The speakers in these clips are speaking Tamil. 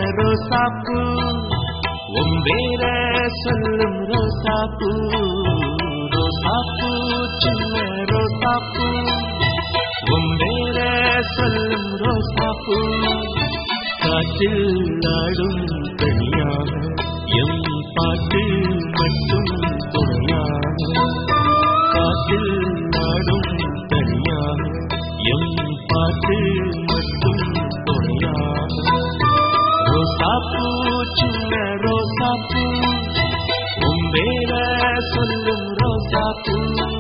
ரோசாப்பூ உம்பேர சொல்லும் ரோசாப்பூ ரோசாப்பூ சின்ன ரோசாப்பூ உம்பேர சொல்லும் ரோசாப்பூ காற்றில் நாடும் தனியாக எம் பாட்டு மட்டும் துணையாக காற்றில் நாடும் தனியாக எம் பாட்டு மட்டும் துணையாக ரோசாப்பூ சின்ன ரோசாப்பூ உம்பேர சொல்லும் ரோசாப்பூ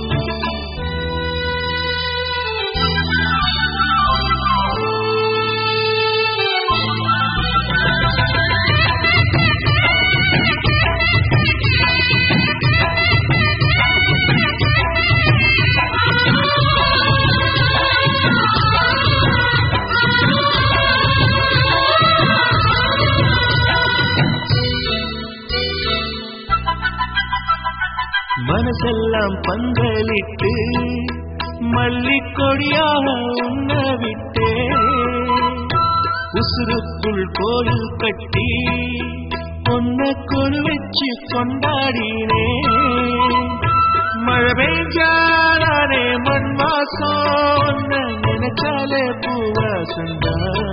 மனசெல்லாம் பங்களிட்டு மல்லிக்கொடியாக உண்ணவிட்டே உசுருக்குள் கோயில் கட்டி பொன்ன கொலு வச்சு கொண்டாடினே மழை பெய்ஞ்சாலே மண் வாசம் நினைச்சாலே பூவாசந்தா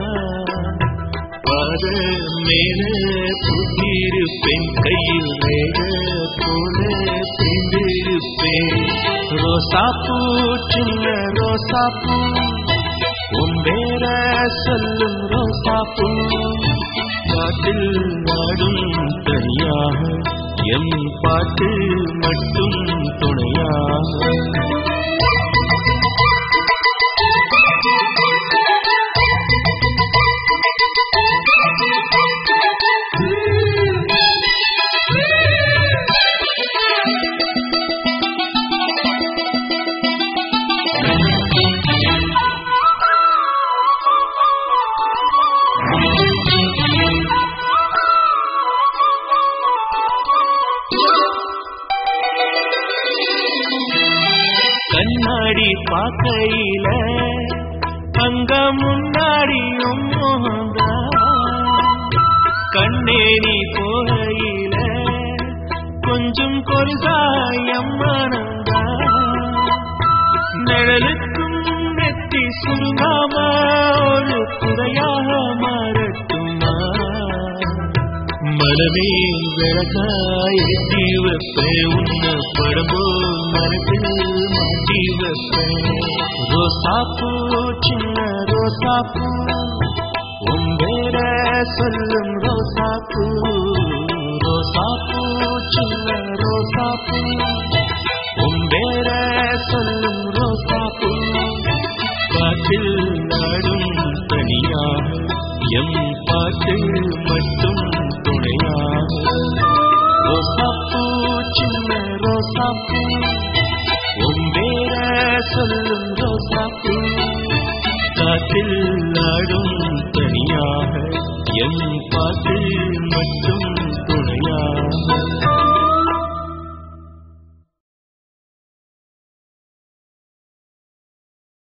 பாத மேல புத்திருப்பேன் கையில் வேக போல சேர்ந்திருப்பேன் ரோசாப்பூ சின்ன ரோசாப்பூ உம்பேர சொல்லும் ரோசாப்பூ காட்டில் நாடும் தனியாக எம் பாட்டு மட்டும் துணையாக கண்ணாடி பார்க்கையில அங்க முன்னாடியும் மோகந்தா கண்ணே நீ போகையில கொஞ்சம் கொருசாயம் மனந்தா நிழலுக்கும் நெத்தி சுருங்காம ஒரு குறையாக மாறட்டுமா மனமே விளக்காய் தீவப்பே உன்ன படம்போ மனத்தில் மாட்டிவப்பே ரோசாப்பூ சின்ன ரோசாப்பூ உம்பேர சொல்லும் ரோசாப்பூ ரோசாப்பூ சின்ன ரோசாப்பூ உம்பேர சொல்லும் ரோசாப்பூ காற்றில் நாடும் தனியாக எம் பாட்டு மட்டும் துணையாக ரோசாப்பூ சின்ன ரோசாப்பூ உம்பேர சொல்லும் ரோசாப்பூ காற்றில் நாடும் தனியாக எம் பாட்டு மட்டும் துணையாக